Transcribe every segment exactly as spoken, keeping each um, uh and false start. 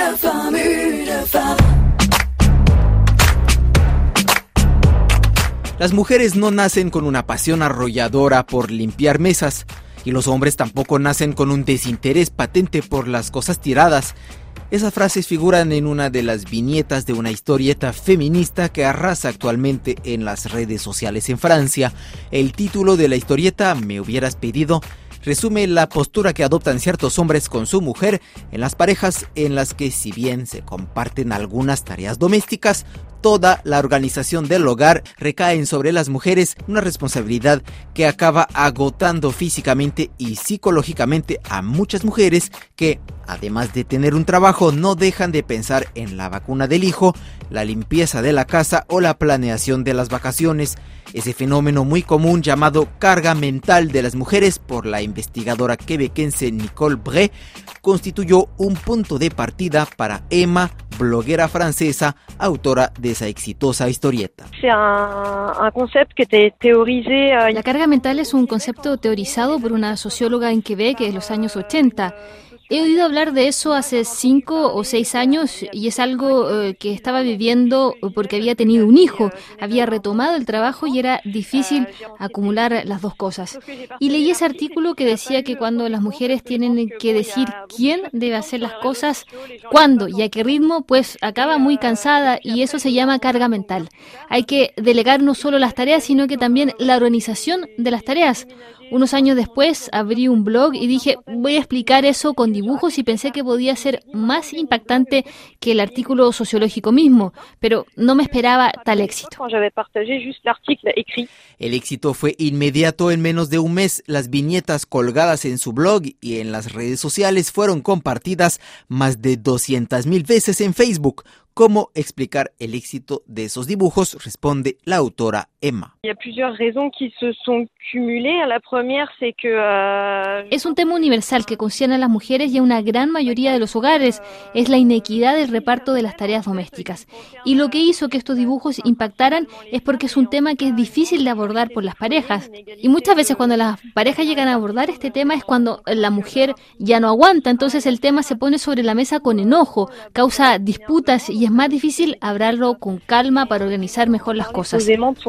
Une femme, une femme. Las mujeres no nacen con una pasión arrolladora por limpiar mesas, y los hombres tampoco nacen con un desinterés patente por las cosas tiradas. Esas frases figuran en una de las viñetas de una historieta feminista que arrasa actualmente en las redes sociales en Francia. El título de la historieta, Me hubieras pedido, resume la postura que adoptan ciertos hombres con su mujer en las parejas en las que, si bien se comparten algunas tareas domésticas, toda la organización del hogar recae sobre las mujeres, una responsabilidad que acaba agotando físicamente y psicológicamente a muchas mujeres que, además de tener un trabajo, no dejan de pensar en la vacuna del hijo, la limpieza de la casa o la planeación de las vacaciones. Ese fenómeno muy común llamado carga mental de las mujeres por la investigadora quebequense Nicole Bray constituyó un punto de partida para Emma, bloguera francesa, autora de esa exitosa historieta. La carga mental es un concepto teorizado por una socióloga en Quebec en los años ochenta. He oído hablar de eso hace cinco o seis años y es algo eh, que estaba viviendo porque había tenido un hijo, había retomado el trabajo y era difícil acumular las dos cosas. Y leí ese artículo que decía que cuando las mujeres tienen que decir quién debe hacer las cosas, cuándo y a qué ritmo, pues acaba muy cansada y eso se llama carga mental. Hay que delegar no solo las tareas, sino que también la organización de las tareas. Unos años después abrí un blog y dije, voy a explicar eso con dibujos y pensé que podía ser más impactante que el artículo sociológico mismo, pero no me esperaba tal éxito. El éxito fue inmediato. En menos de un mes, las viñetas colgadas en su blog y en las redes sociales fueron compartidas más de doscientas mil veces en Facebook. ¿Cómo explicar el éxito de esos dibujos? Responde la autora Emma. Es un tema universal que concierne a las mujeres y a una gran mayoría de los hogares. Es la inequidad del reparto de las tareas domésticas. Y lo que hizo que estos dibujos impactaran es porque es un tema que es difícil de abordar por las parejas. Y muchas veces cuando las parejas llegan a abordar este tema es cuando la mujer ya no aguanta. Entonces el tema se pone sobre la mesa con enojo, causa disputas y es más difícil hablarlo con calma para organizar mejor las cosas.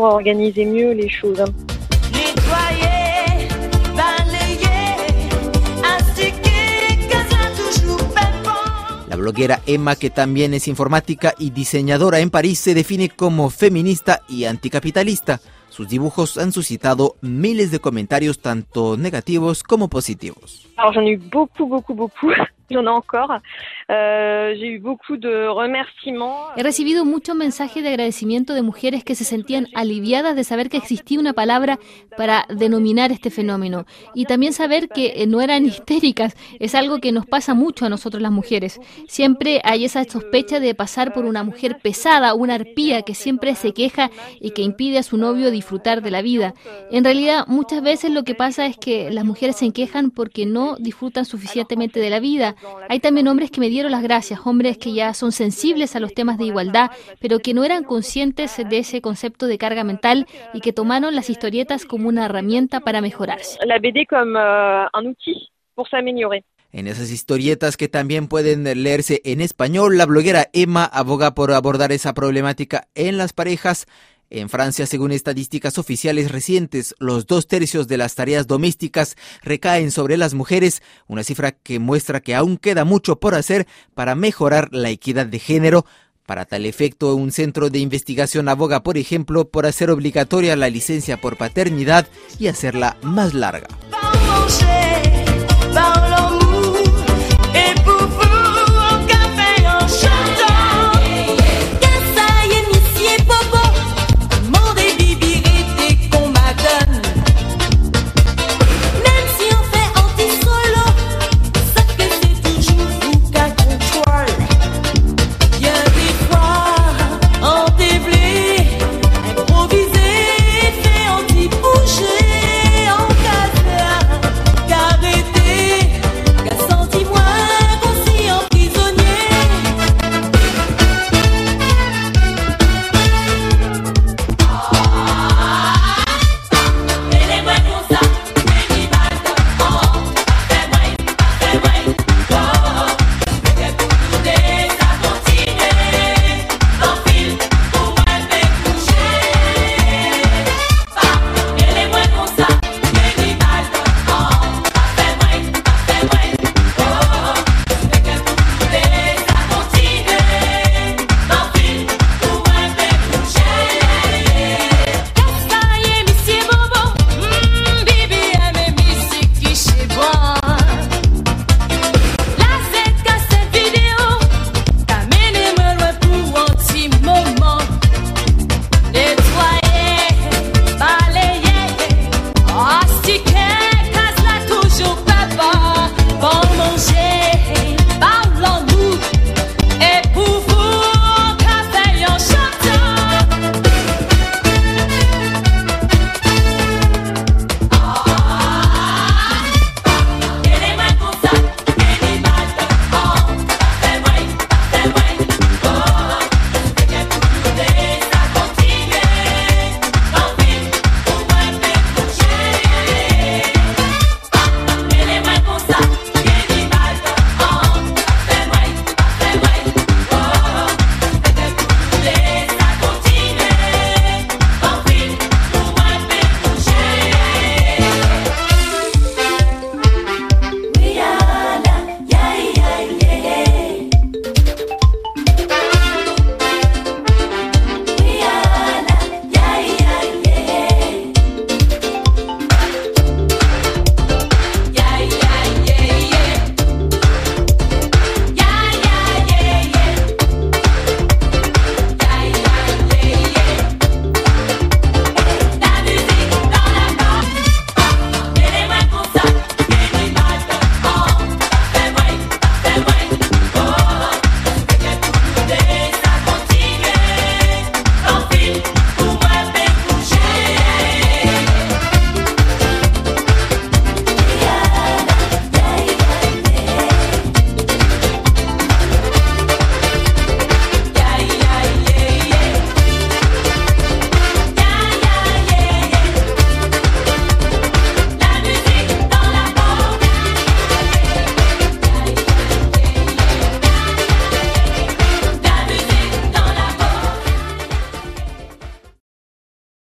La bloguera Emma, que también es informática y diseñadora en París, se define como feminista y anticapitalista. Sus dibujos han suscitado miles de comentarios, tanto negativos como positivos. Alors, j'en ai eu beaucoup, beaucoup, beaucoup. J'en ai encore. Euh, j'ai eu beaucoup de remerciements. He recibido muchos mensajes de agradecimiento de mujeres que se sentían aliviadas de saber que existía una palabra para denominar este fenómeno y también saber que no eran histéricas. Es algo que nos pasa mucho a nosotros las mujeres. Siempre hay esa sospecha de pasar por una mujer pesada, una arpía que siempre se queja y que impide a su novio disfrutar de la vida. En realidad, muchas veces lo que pasa es que las mujeres se quejan porque no disfrutan suficientemente de la vida. Hay también hombres que me dieron las gracias, hombres que ya son sensibles a los temas de igualdad, pero que no eran conscientes de ese concepto de carga mental y que tomaron las historietas como una herramienta para mejorarse. La B D como uh, un outil pour s'améliorer. En esas historietas, que también pueden leerse en español, la bloguera Emma aboga por abordar esa problemática en las parejas. En Francia, según estadísticas oficiales recientes, los dos tercios de las tareas domésticas recaen sobre las mujeres, una cifra que muestra que aún queda mucho por hacer para mejorar la equidad de género. Para tal efecto, un centro de investigación aboga, por ejemplo, por hacer obligatoria la licencia por paternidad y hacerla más larga.